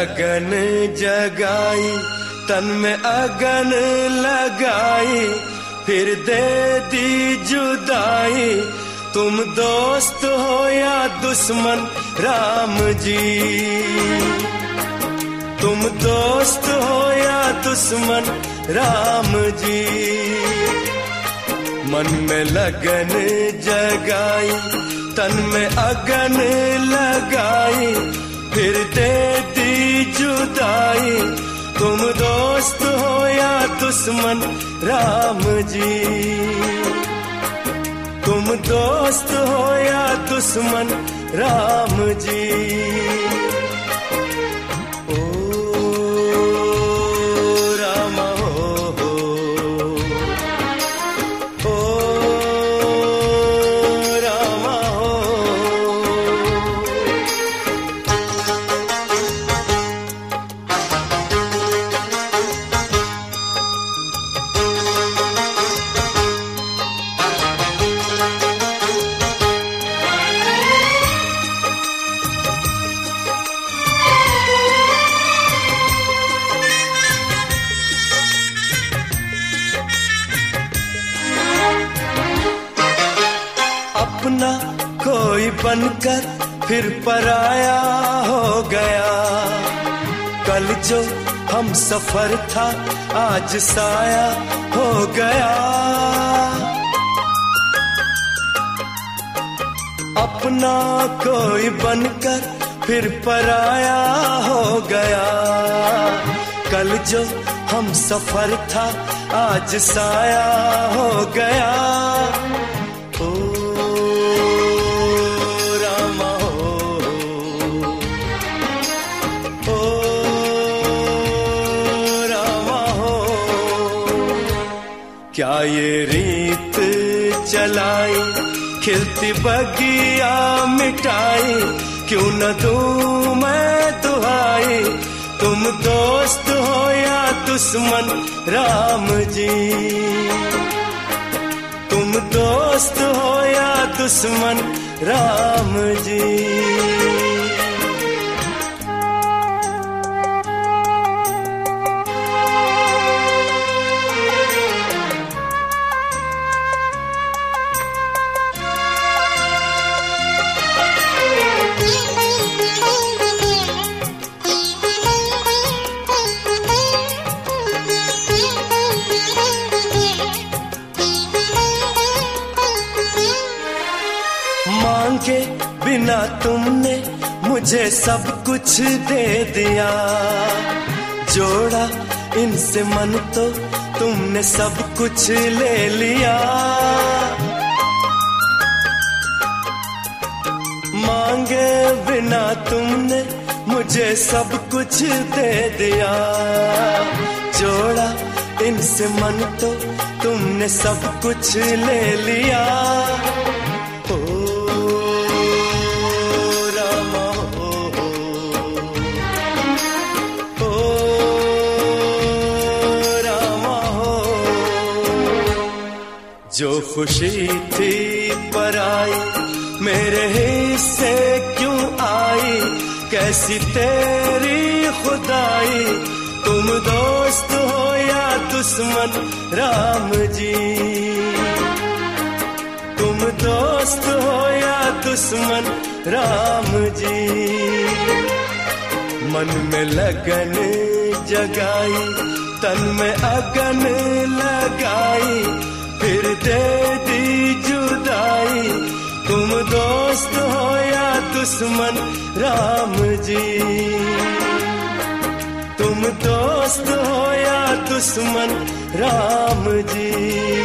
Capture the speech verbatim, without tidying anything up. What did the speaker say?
लगन जगाई, तन में अगन लगाई, फिर दे दी जुदाई। तुम दोस्त हो या दुश्मन राम जी, तुम दोस्त हो या दुश्मन राम जी। मन में लगन जगाई, तन में अगन लगाई, फिर दे दी जुदाई। तुम दोस्त हो या दुश्मन राम जी, तुम दोस्त हो या दुश्मन राम जी। ओ रामा हो, ओ रामा हो। अपना कोई बनकर फिर पराया हो गया, कल जो हम सफर था आज साया हो गया। अपना कोई बनकर फिर पराया हो गया, कल जो हम सफर था आज साया हो गया। क्या ये रीत चलाई, खिलती बगिया मिटाई, क्यों न दूं मैं दुहाई। तुम दोस्त हो या दुश्मन राम जी, तुम दोस्त हो या दुश्मन राम जी। मांगे बिना तुमने मुझे सब कुछ दे दिया, जोड़ा इनसे मन तो तुमने सब कुछ ले लिया। मांगे बिना तुमने मुझे सब कुछ दे दिया, जोड़ा इनसे मन तो तुमने सब कुछ ले लिया। जो खुशी थी पराई मेरे हिस्से क्यों आई, कैसी तेरी खुदाई। तुम दोस्त हो या दुश्मन राम जी, तुम दोस्त हो या दुश्मन राम जी। मन में लगन जगाई, तन में अगन लगाई, फिर दे दी जुदाई। तुम दोस्त हो या दुश्मन राम जी, तुम दोस्त हो या दुश्मन राम जी।